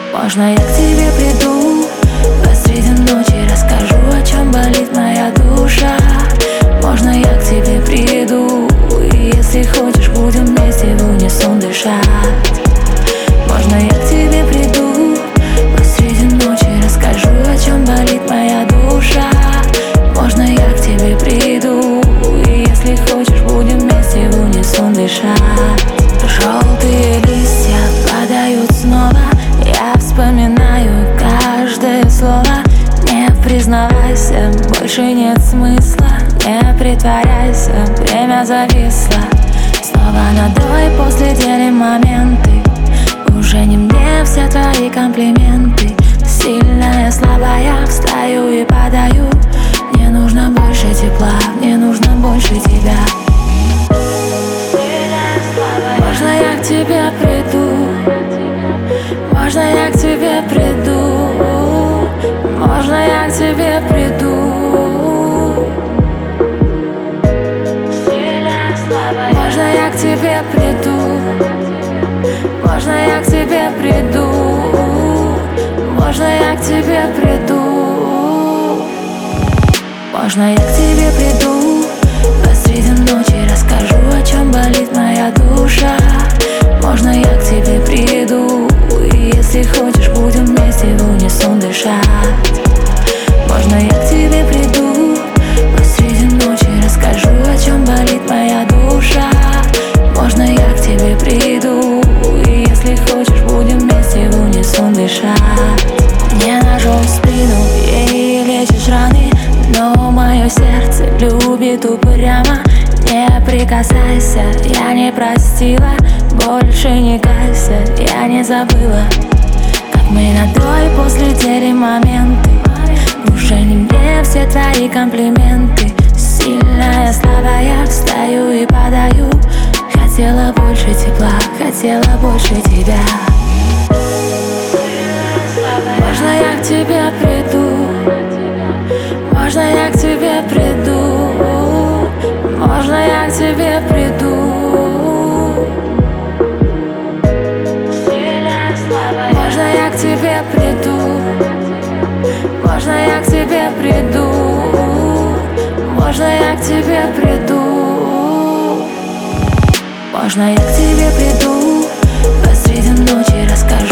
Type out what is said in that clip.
Можно я к тебе приду посреди ночи, расскажу, о чем болит моя душа. Можно я к тебе приду, и если хочешь, будем вместе в унисон дышать. Можно я к тебе приду посреди ночи, расскажу, о чем болит моя душа. Можно я к тебе приду, и если хочешь, будем вместе в унисон дышать. Желтые листья падают снова, я вспоминаю каждое слово. Не признавайся, больше нет смысла, не притворяйся, время зависло. Снова надой после делим моменты, уже не мне все твои комплименты. Сильная, слабая, встаю и падаю. Мне нужно больше тепла, мне нужно больше тебя. Можно я к тебе приду? Можно я к тебе приду? Можно я к тебе приду? Можно я к тебе приду? Можно я к тебе приду? Можно я к тебе приду? Можно я к тебе приду посреди ночи, расскажу, о чем болит моя душа. Можно я к тебе приду, и если хочешь, будем вместе в унисон дышать. Можно я к тебе приду посреди ночи, расскажу, о чем болит моя душа. Можно я к тебе приду, и если хочешь, будем вместе в унисон дышать. Не ножом в спину ей лечишь раны, но мое сердце любит упрямо. Не прикасайся, я не простила, больше не кайся, я не забыла, как мы надой после делим моменты. Уже не мне все твои комплименты. Сильная, слабая, встаю и падаю. Хотела больше тепла, хотела больше тебя. Можно я к тебе приду? Можно я к тебе приду? Можно я к тебе приду? Можно я к тебе приду? Можно я к тебе приду? Можно я к тебе приду? Можно я к тебе приду посреди ночи, расскажу,